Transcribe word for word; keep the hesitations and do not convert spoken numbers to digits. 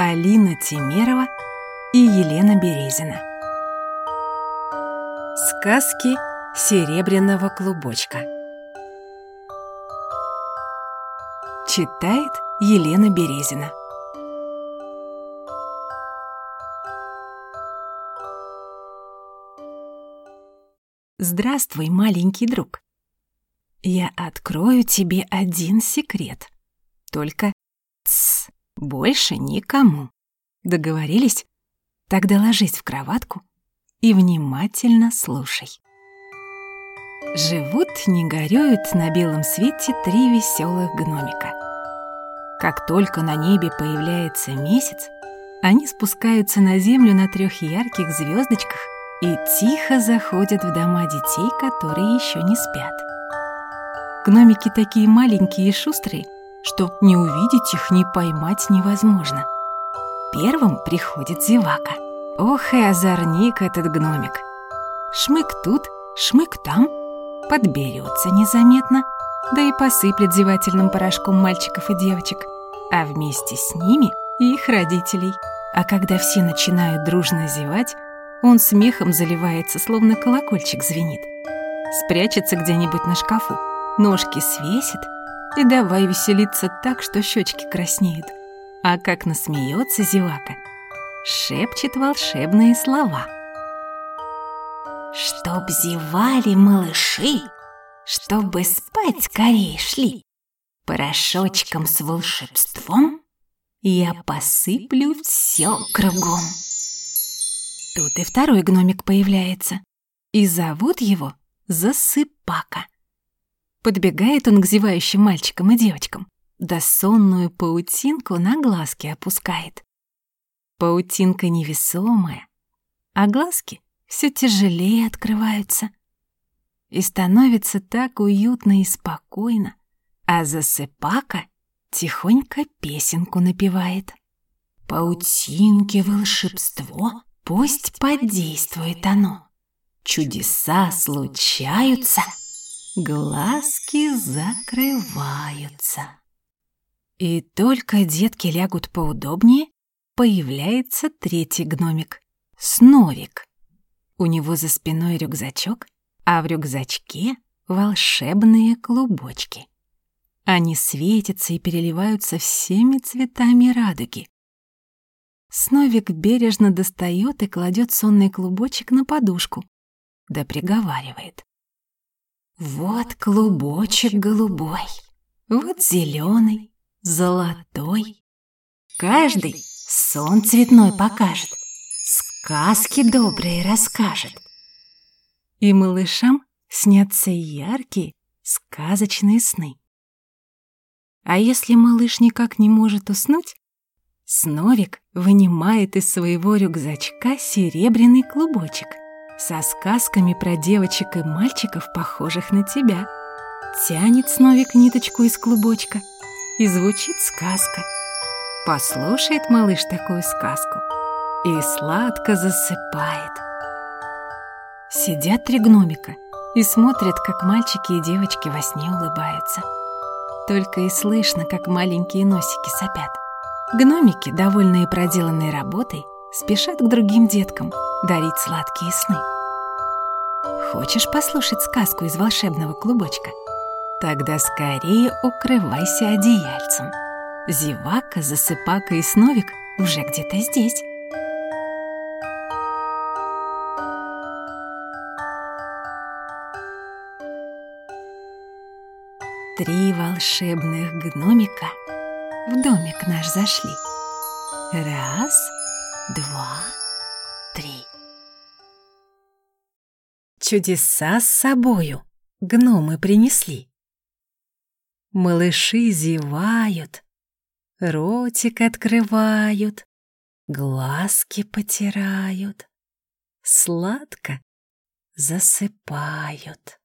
Алина Темерова и Елена Березина. Сказки серебряного клубочка. Читает Елена Березина. Здравствуй, маленький друг. Я открою тебе один секрет. Только тс, больше никому. Договорились? Тогда ложись в кроватку и внимательно слушай. Живут, не горюют на белом свете три веселых гномика. Как только на небе появляется месяц, они спускаются на землю на трех ярких звездочках и тихо заходят в дома детей, которые еще не спят. Гномики такие маленькие и шустрые, что не увидеть их, не поймать невозможно. Первым приходит зевака. Ох и озорник этот гномик. Шмык тут, шмык там, подберется незаметно, да и посыплет зевательным порошком мальчиков и девочек, а вместе с ними и их родителей. А когда все начинают дружно зевать, он смехом заливается, словно колокольчик звенит. Спрячется где-нибудь на шкафу, ножки свесит и давай веселиться так, что щечки краснеют. А как насмеется зевака, шепчет волшебные слова. Чтоб зевали малыши, чтобы спать скорее шли, порошочком с волшебством я посыплю все кругом. Тут и второй гномик появляется, и зовут его Засыпака. Подбегает он к зевающим мальчикам и девочкам, да сонную паутинку на глазки опускает. Паутинка невесомая, а глазки все тяжелее открываются. И становится так уютно и спокойно, а Засыпака тихонько песенку напевает. Паутинке волшебство, пусть подействует оно. Чудеса случаются, глазки закрываются. И только детки лягут поудобнее, появляется третий гномик — Сновик. У него за спиной рюкзачок, а в рюкзачке волшебные клубочки. Они светятся и переливаются всеми цветами радуги. Сновик бережно достает и кладет сонный клубочек на подушку, да приговаривает. Вот клубочек голубой, вот зеленый, золотой. Каждый сон цветной покажет, сказки добрые расскажет. И малышам снятся яркие, сказочные сны. А если малыш никак не может уснуть, Сновик вынимает из своего рюкзачка серебряный клубочек со сказками про девочек и мальчиков, похожих на тебя. Тянет Сновик ниточку из клубочка, и звучит сказка. Послушает малыш такую сказку и сладко засыпает. Сидят три гномика и смотрят, как мальчики и девочки во сне улыбаются. Только и слышно, как маленькие носики сопят. Гномики, довольные проделанной работой, спешат к другим деткам дарить сладкие сны. Хочешь послушать сказку из волшебного клубочка? Тогда скорее укрывайся одеяльцем. Зевака, Засыпака и Сновик уже где-то здесь. Три волшебных гномика в домик наш зашли. Раз, два, три. Чудеса с собою гномы принесли. Малыши зевают, ротик открывают, глазки потирают, сладко засыпают.